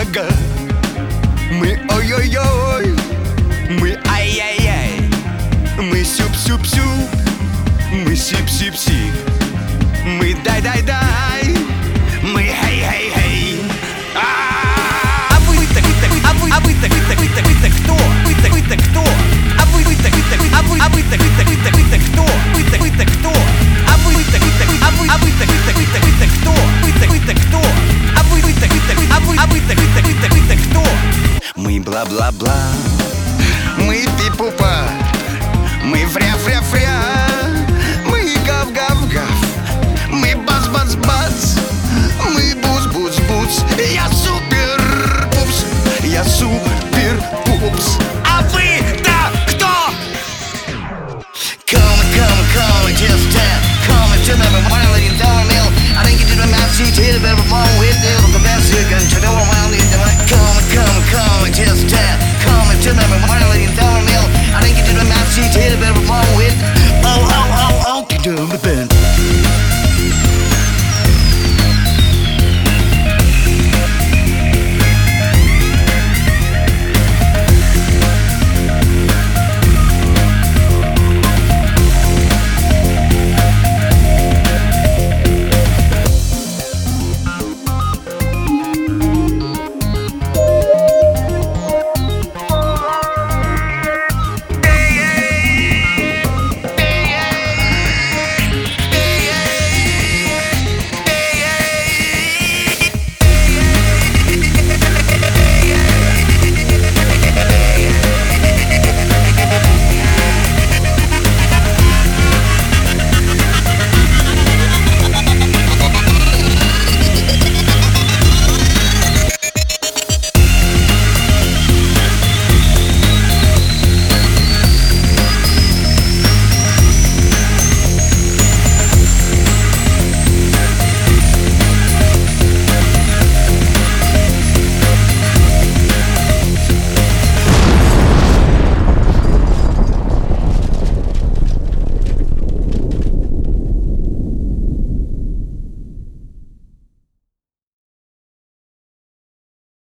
нога. Мы ой-ой-ой, мы ай-яй-яй, мы сюп-сюп-сюп, мы сип-сип-сип, мы дай-дай-дай, мы хей-хей-хей. А вы-то кто? Вы-то кто? А вы-то кто? Вы-то кто? Вы-то кто? А вы-то кто? Вы-то кто? А вы-то кто? Мы бла-бла-бла, мы пи-пупа, мы фря-фря-фря, мы гав-гав-гав, мы бац-бац-бац, мы буц-буц-буц. Я супер-пупс, я супер-пупс. А вы-то кто? Call me, just tap. Call me to me, one of the dollar mill. I think you did my mouth, she did a better perform with you. The best you can to know around you. Call me, just tap. Call me to me, one of the dollar mill. I think you did my mouth, she did a better perform with